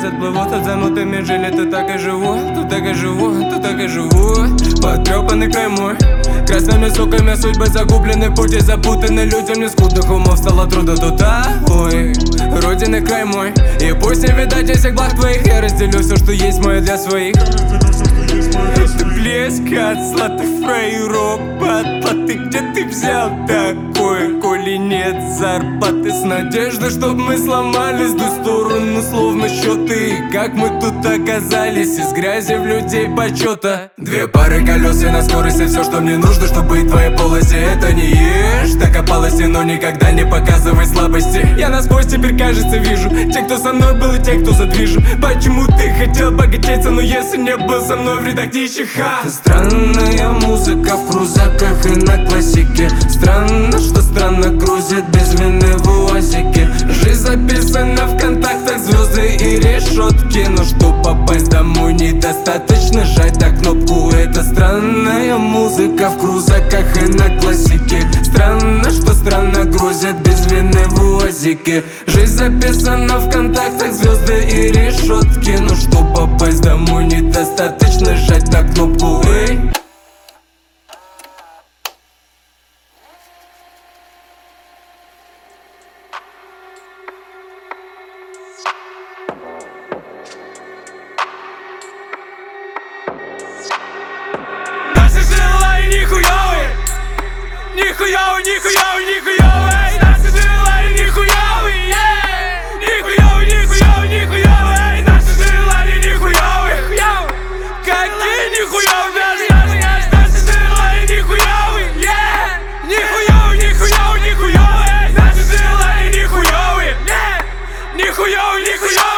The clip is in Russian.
отплывут от замутыми жили. Тут так и живу, тут так и живу, тут так и живу. Потрепанный край мой, красными соками судьбы загублены, пути запутаны. Людям не скудных умов стало трудно тут, ой. Родины край мой, и пусть не видать всех благ твоих. Я разделю все, что есть мое для своих. Это блеск от златых фраерок батла. Ты где ты взял такое, коли нет зарплаты? С надеждой, чтоб мы сломались в ту сторону, словно счеты. Как мы тут оказались, из грязи в людей почета. Две пары колес и на скорости все, что мне нужно, чтобы быть в твоей полосе. Это не ешь, так опалости, но никогда не показывай слабости. Я насквозь теперь, кажется, вижу те, кто со мной был, и те, кто за движу. Почему ты хотел богатеться, но если не был со мной в рядах нищих, это странная музыка в крузаках и на классике. Странно, что странно грузит без вины в УАЗике. Жизнь записана в контактах, звезды и решетки. Но чтоб попасть домой, недостаточно жать на кнопку. Это странная музыка в крузаках и на классике. Странно, что странно грузит без вины в УАЗике. Жизнь записана в контактах, звезды и решетки. Но чтоб попасть домой, недостаточно жать на кнопку, эй. Наши дела и нихуёвые, нихуёвые, нихуёвые, нихуёвые. Наши дела и нихуёвые, нихуёвые, нихуёвые, нихуёвые. Наши дела и нихуёвые, какие нихуёвые. Наши дела и нихуёвые, нихуёвые, нихуёвые, нихуёвые. Наши дела и нихуёвые, нихуёвые, нихуёвые.